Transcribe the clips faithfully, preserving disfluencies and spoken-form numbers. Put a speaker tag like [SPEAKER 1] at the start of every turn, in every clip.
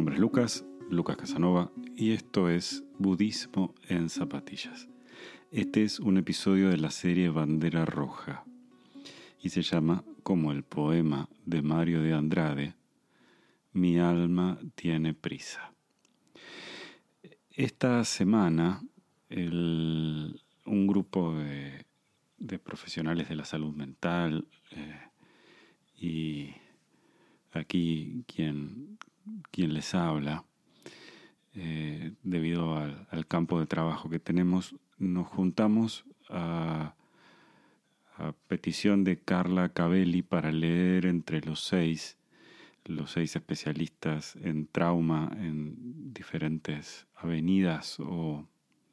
[SPEAKER 1] nombre es Lucas, Lucas Casanova, y esto es Budismo en Zapatillas. Este es un episodio de la serie Bandera Roja y se llama, como el poema de Mario de Andrade, Mi alma tiene prisa. Esta semana el, un grupo de, de profesionales de la salud mental eh, y aquí quien, quien les habla, eh, debido al, al campo de trabajo que tenemos, nos juntamos a, a petición de Carla Cabelli para leer entre los seis, los seis especialistas en trauma en diferentes avenidas o,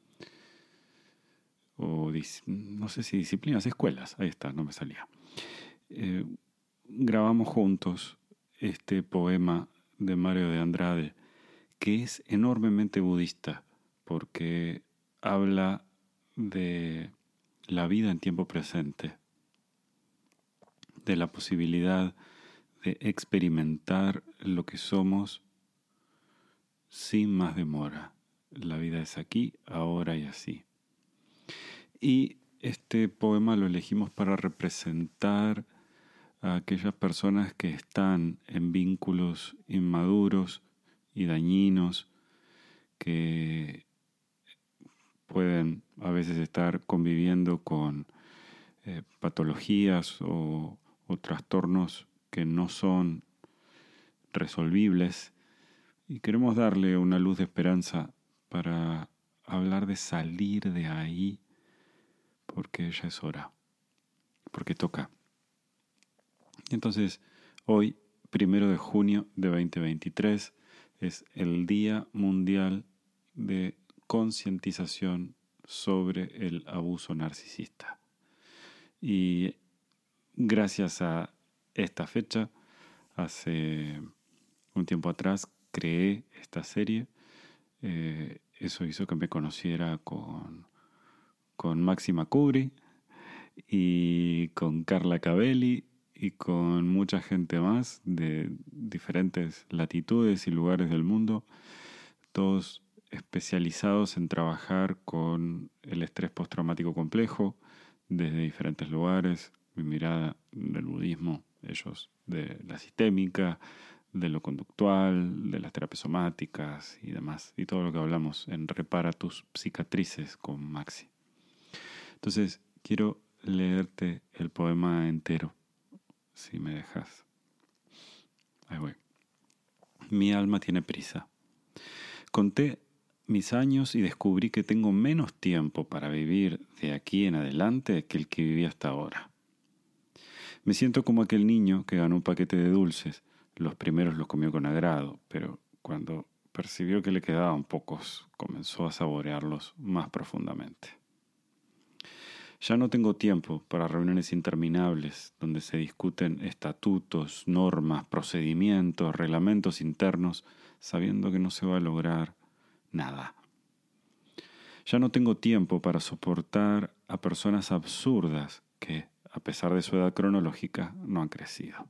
[SPEAKER 1] o no sé si disciplinas, escuelas, ahí está, no me salía. Eh, grabamos juntos este poema de Mario de Andrade, que es enormemente budista, porque habla de la vida en tiempo presente, de la posibilidad de experimentar lo que somos sin más demora. La vida es aquí, ahora y así. Y este poema lo elegimos para representar a aquellas personas que están en vínculos inmaduros y dañinos, que pueden a veces estar conviviendo con eh, patologías o, o trastornos que no son resolvibles, y queremos darle una luz de esperanza para hablar de salir de ahí, porque ya es hora, porque toca. Entonces, hoy, primero de junio de veinte veintitrés, es el Día Mundial de Concientización sobre el Abuso Narcisista. Y gracias a esta fecha, hace un tiempo atrás, creé esta serie. Eh, eso hizo que me conociera con, con Máxima Cubri y con Carla Cabelli y con mucha gente más de diferentes latitudes y lugares del mundo, todos especializados en trabajar con el estrés postraumático complejo desde diferentes lugares. Mi mirada del budismo, ellos de la sistémica, de lo conductual, de las terapias somáticas y demás, y todo lo que hablamos en Repara tus cicatrices con Maxi. Entonces, quiero leerte el poema entero, si me dejas. Ahí voy. Mi alma tiene prisa. Conté mis años y descubrí que tengo menos tiempo para vivir de aquí en adelante que el que viví hasta ahora. Me siento como aquel niño que ganó un paquete de dulces. Los primeros los comió con agrado, pero cuando percibió que le quedaban pocos, comenzó a saborearlos más profundamente. Ya no tengo tiempo para reuniones interminables donde se discuten estatutos, normas, procedimientos, reglamentos internos, sabiendo que no se va a lograr nada. Ya no tengo tiempo para soportar a personas absurdas que, a pesar de su edad cronológica, no han crecido.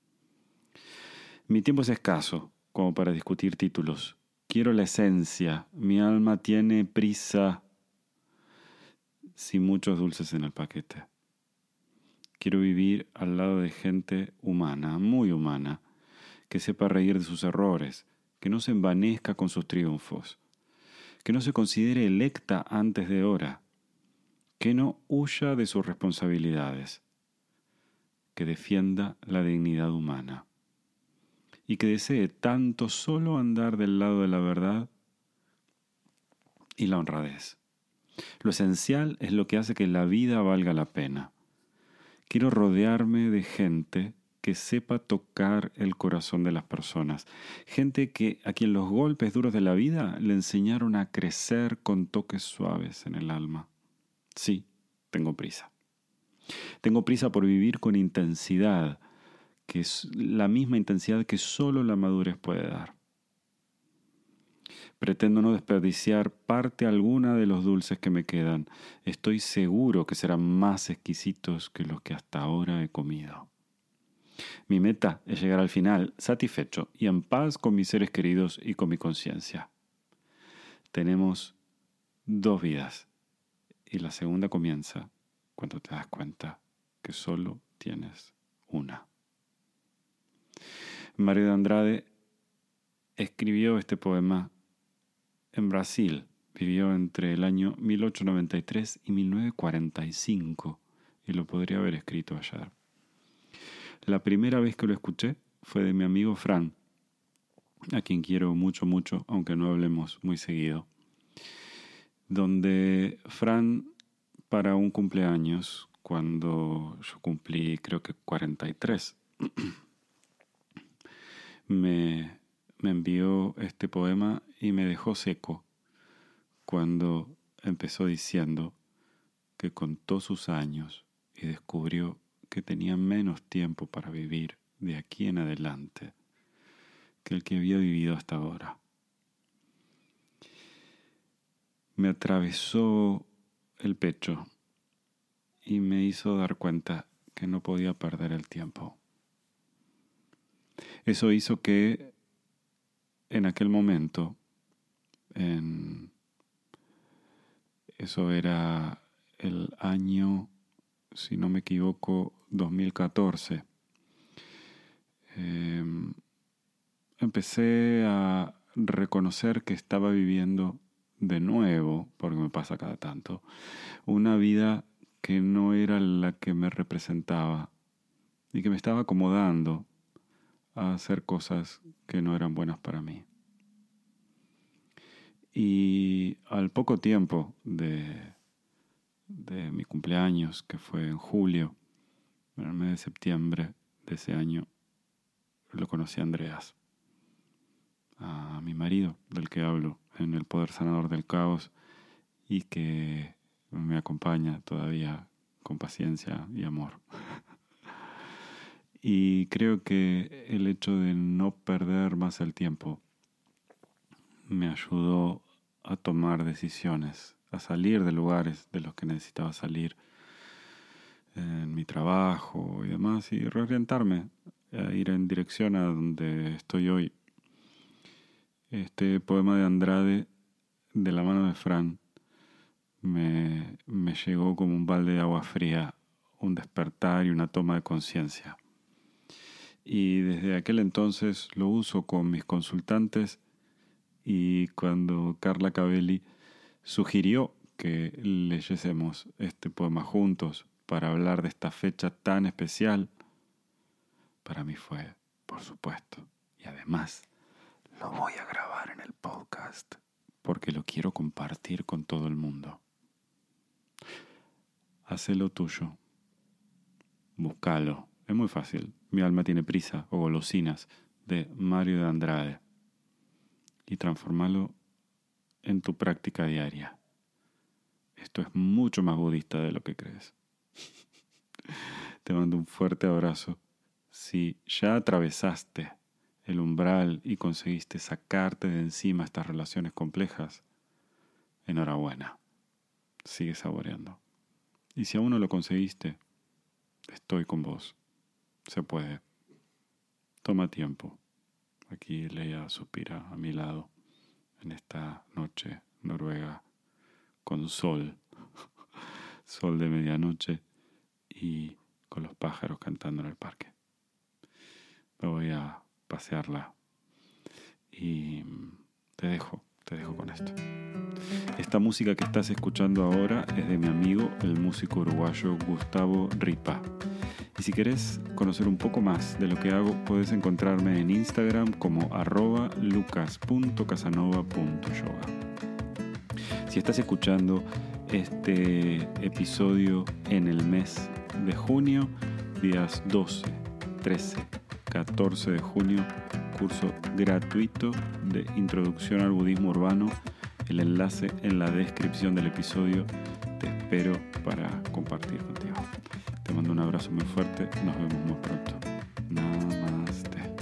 [SPEAKER 1] Mi tiempo es escaso como para discutir títulos. Quiero la esencia. Mi alma tiene prisa. Sin muchos dulces en el paquete. Quiero vivir al lado de gente humana, muy humana, que sepa reír de sus errores, que no se envanezca con sus triunfos, que no se considere electa antes de hora, que no huya de sus responsabilidades, que defienda la dignidad humana y que desee tanto solo andar del lado de la verdad y la honradez. Lo esencial es lo que hace que la vida valga la pena. Quiero rodearme de gente que sepa tocar el corazón de las personas. Gente que, a quien los golpes duros de la vida le enseñaron a crecer con toques suaves en el alma. Sí, tengo prisa. Tengo prisa por vivir con intensidad, que es la misma intensidad que solo la madurez puede dar. Pretendo no desperdiciar parte alguna de los dulces que me quedan. Estoy seguro que serán más exquisitos que los que hasta ahora he comido. Mi meta es llegar al final satisfecho y en paz con mis seres queridos y con mi conciencia. Tenemos dos vidas y la segunda comienza cuando te das cuenta que solo tienes una. Mário de Andrade escribió este poema en Brasil. Vivió entre el año mil ochocientos noventa y tres y mil novecientos cuarenta y cinco y lo podría haber escrito ayer. La primera vez que lo escuché fue de mi amigo Fran, a quien quiero mucho, mucho, aunque no hablemos muy seguido. Donde Fran, para un cumpleaños, cuando yo cumplí creo que cuarenta y tres, me, me envió este poema y me dejó seco cuando empezó diciendo que contó sus años y descubrió que tenía menos tiempo para vivir de aquí en adelante que el que había vivido hasta ahora. Me atravesó el pecho y me hizo dar cuenta que no podía perder el tiempo. Eso hizo que en aquel momento, en, eso era el año, si no me equivoco, dos mil catorce, eh, empecé a reconocer que estaba viviendo de nuevo, porque me pasa cada tanto, una vida que no era la que me representaba y que me estaba acomodando a hacer cosas que no eran buenas para mí. Y al poco tiempo de, de mi cumpleaños, que fue en julio, en el mes de septiembre de ese año, lo conocí a Andreas, a mi marido, del que hablo en El Poder Sanador del Caos y que me acompaña todavía con paciencia y amor. Y creo que el hecho de no perder más el tiempo me ayudó a tomar decisiones, a salir de lugares de los que necesitaba salir en mi trabajo y demás, y reorientarme, a ir en dirección a donde estoy hoy. Este poema de Andrade, de la mano de Fran, me, me llegó como un balde de agua fría, un despertar y una toma de conciencia. Y desde aquel entonces lo uso con mis consultantes, y cuando Carla Cabelli sugirió que leyésemos este poema juntos para hablar de esta fecha tan especial, para mí fue, por supuesto, y además lo voy a grabar en el podcast porque lo quiero compartir con todo el mundo. Hacé lo tuyo. Búscalo. Es muy fácil. Mi alma tiene prisa o golosinas de Mário de Andrade. Y transformalo en tu práctica diaria. Esto es mucho más budista de lo que crees. Te mando un fuerte abrazo. Si ya atravesaste el umbral y conseguiste sacarte de encima estas relaciones complejas, enhorabuena. Sigue saboreando. Y si aún no lo conseguiste, estoy con vos. Se puede. Toma tiempo. Aquí Leia suspira a mi lado en esta noche noruega con sol, sol de medianoche y con los pájaros cantando en el parque. Me voy a pasearla y te dejo, te dejo con esto. Esta música que estás escuchando ahora es de mi amigo, el músico uruguayo Gustavo Ripa. Y si querés conocer un poco más de lo que hago, puedes encontrarme en Instagram como arroba lucas punto casanova punto yoga. Si estás escuchando este episodio en el mes de junio, días doce, trece, catorce de junio, curso gratuito de Introducción al Budismo Urbano. El enlace en la descripción del episodio. Te espero para compartir contigo. Te mando un abrazo muy fuerte. Nos vemos muy pronto. Namaste.